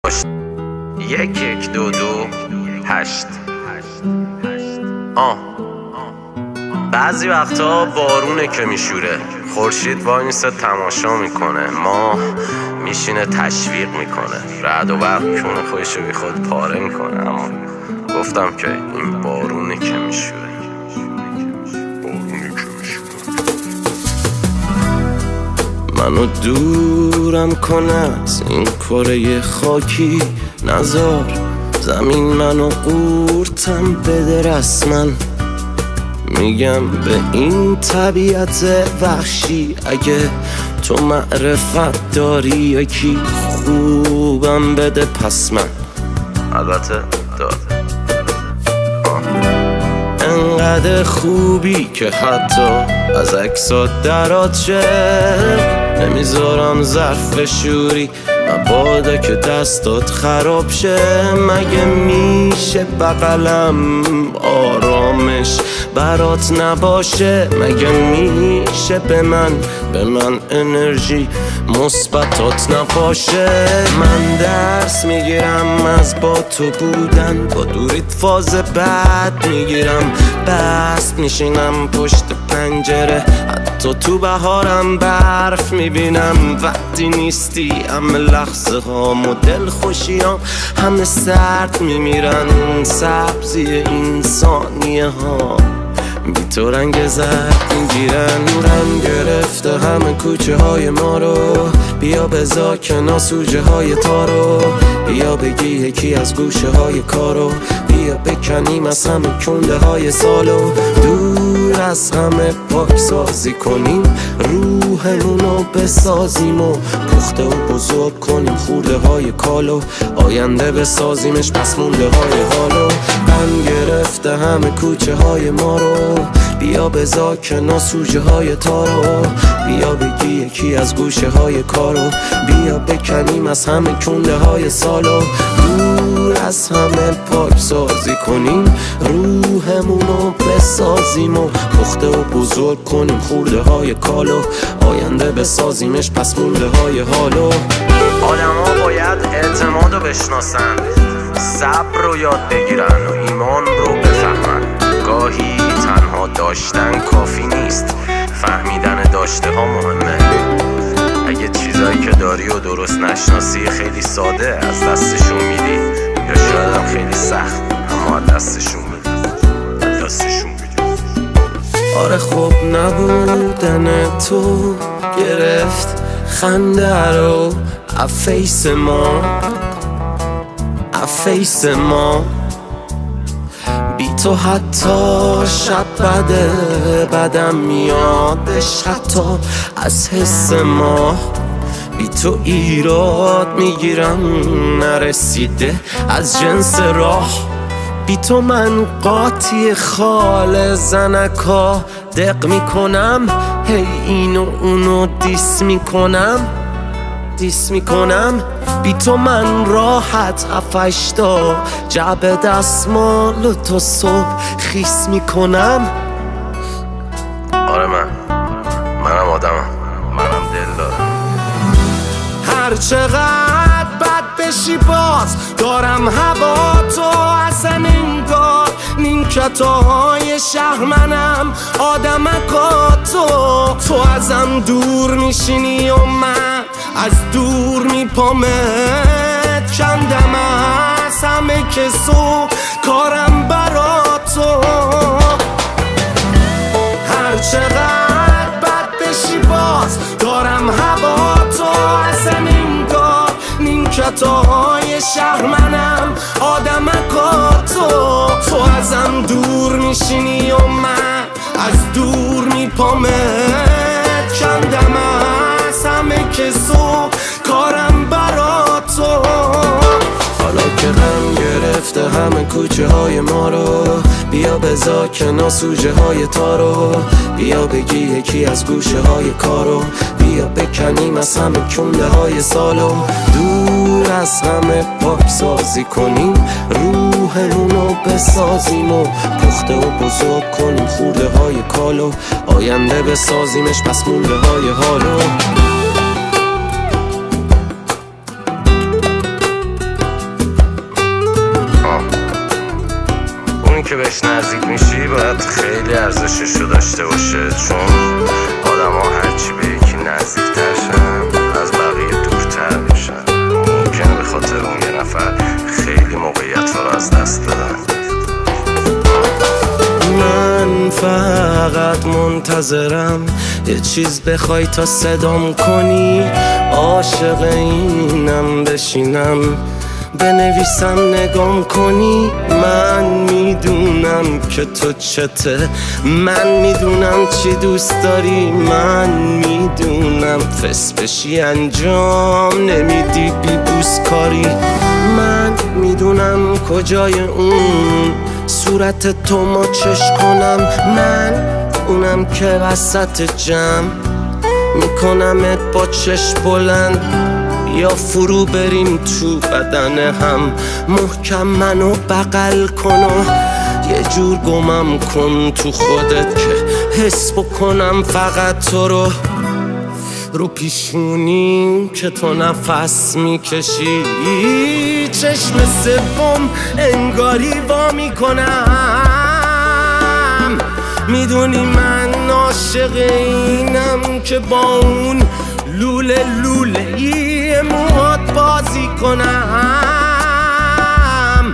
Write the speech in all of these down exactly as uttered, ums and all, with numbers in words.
یک یک دو دو هشت. آه بعضی وقتا بارونه که میشوره، خورشید وایسه تماشا میکنه، ماه میشینه تشویق میکنه، رعد و برق کون خودشو بی خود پاره میکنه. اما گفتم که این بارونه که میشوره، بارونه که میشوره. منو دورم کن از این کره خاکی، نزار زمین منو قورتم بده رسمن. میگم به این طبیعت وحشی اگه تو معرفت داری یکی خوبم بده پس من البته داد. انقدر خوبی که حتی از عکسات درات شه، نمیذارم ظرف شوری مبادا که دستات خراب شه. مگه میشه بغلم آرامش برات نباشه؟ مگه میشه به من به من انرژی مثبتات نباشه؟ من درس میگیرم از با تو بودن، با دوریت فاز بعد میگیرم، بست میشینم پشت پنجره، حتی تو بهارم برف میبینم. وقتی نیستی همه لحظه ها مدل خوشیام همه سرد میمیرن، سبزی این ثانیه ها بی تو رنگ زرد میگیرن. نورم گرفته همه کوچه های ما رو، بیا بذار کنار سوژه های تارو، بیا بگی یکی از گوشه های کارو، بیا بکنیم از همه کنده های سالو، دور از همه پاک سازی کنیم، روحمونو بسازیم و پخته و بزرگ کنیم خورده های کالو، آینده بسازیمش پس مونده های حالو. من گرفته همه کوچه های ما رو، بیا بذار کنار سوژه های تارو، بیا بگی یکی از گوشه های کارو، بیا بکنیم از همه کنده های سالو، دور از همه پاک سازی کنیم، روحمونو بسازیم و پخته و بزرگ کنیم خورده های کالو، آینده بسازیمش پس مونده های حالو. آدم ها باید اعتماد رو بشناسن، صبر رو یاد بگیرن و ایمان رو بفهمن. گاهی تنها داشتن کافی نیست، فهمیدن داشته ها مهمه. اگه چیزایی که داری و درست نشناسی خیلی ساده از دستشون میدی، یا شاید هم خیلی سخت اما از دستشون میدی از دستشون میدی. آره خب نبودن تو گرفت خنده رو افیس ما افیس ما بی تو حتی شب بده بدم میادش حتی از حس ما. بی تو ایراد میگیرم نرسیده از جنس راه، بی تو من قاطی خال زنکا دق میکنم، هی اینو اونو دیس میکنم دیس میکنم. بی تو من راحت هفشتا جعب دستمال تو صبح خیس میکنم. آره من منم آدمم، منم دل دارم. هر چقدر بد بشی باز دارم هوا تو، اصلا انگار نیمکتای شهر منم آدمکا تو. تو ازم دور میشینی و من از دور میپامت کندم از همه کسو کارم برا تو. هر چقدر بد بشی باز دارم هوا تو، اصلا انگار نیمکتای شهر منم آدمکا تو. تو ازم دور میشینی و من از دور میپامت کندم از همه کسو کارم برا تو. حالا که غم گرفته همه کوچه های ما رو، بیا بذار کنار سوژه های تارو، بیا بگی یکی از گوشه های کارو، بیا بکنیم از همه کنده های سالو، دور از همه پاک سازی کنیم، روحمونو بسازیم و پخته و بزرگ کنیم خورده های کالو، آینده بسازیمش پس مونده های حالو. بهش نزدیک میشی باید خیلی ارزششو داشته باشه، چون آدم ها هرچی به یکی نزدیکتر شن از بقیه دورتر میشن. ممکنه به خاطر اون یه نفر خیلی موقعیت ها رو از دست بدن. من فقط منتظرم یه چیز بخوای تا صدام کنی، عاشق اینم بشینم بنویسم نگام کنی. من میدونم که تو چته، من میدونم چی دوست داری، من میدونم فس بشی انجام نمیدی بی بوس کاری. من میدونم کجای اون صورت تو مچش کنم، من اونم که وسط جمع میکنمت با چش بلند، یا فرو بریم تو بدن هم محکم منو بغل کن و یه جور گمم کن تو خودت که حس بکنم فقط تو رو. رو پیشونی که تو نفس میکشی، چشم سوم انگاری وا میکنم. میدونی من عاشق اینم که با اون لوله لوله ای موهات بازی کنم.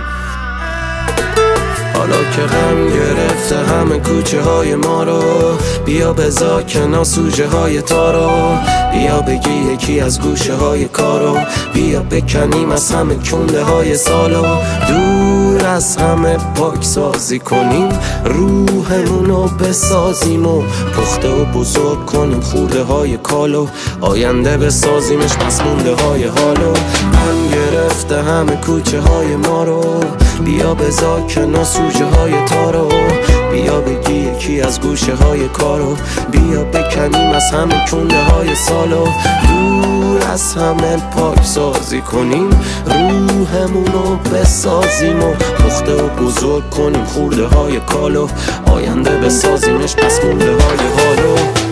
حالا که غم گرفته همه کوچه های ما رو، بیا بذار کنار سوژه های تارو، بیا بگی یکی از گوشه های کارو، بیا بکنیم از همه کنده های سالو، دور از همه پاک سازی کنیم روحمونو بسازیم و پخته و بزرگ کنیم خورده های کالو، آینده بسازیمش پس مونده های حالو. من گرفته همه کوچه های ما رو، بیا بذار کنار سوژه های تارو، بیا بگی یکی از گوشه های کارو، بیا بکنیم از همه کنده های سالو، دور از همه پاک سازی کنیم روحمونو بسازیم و پخته و بزرگ کنیم خورده های کالو، آینده بسازیمش پس مونده های حالو.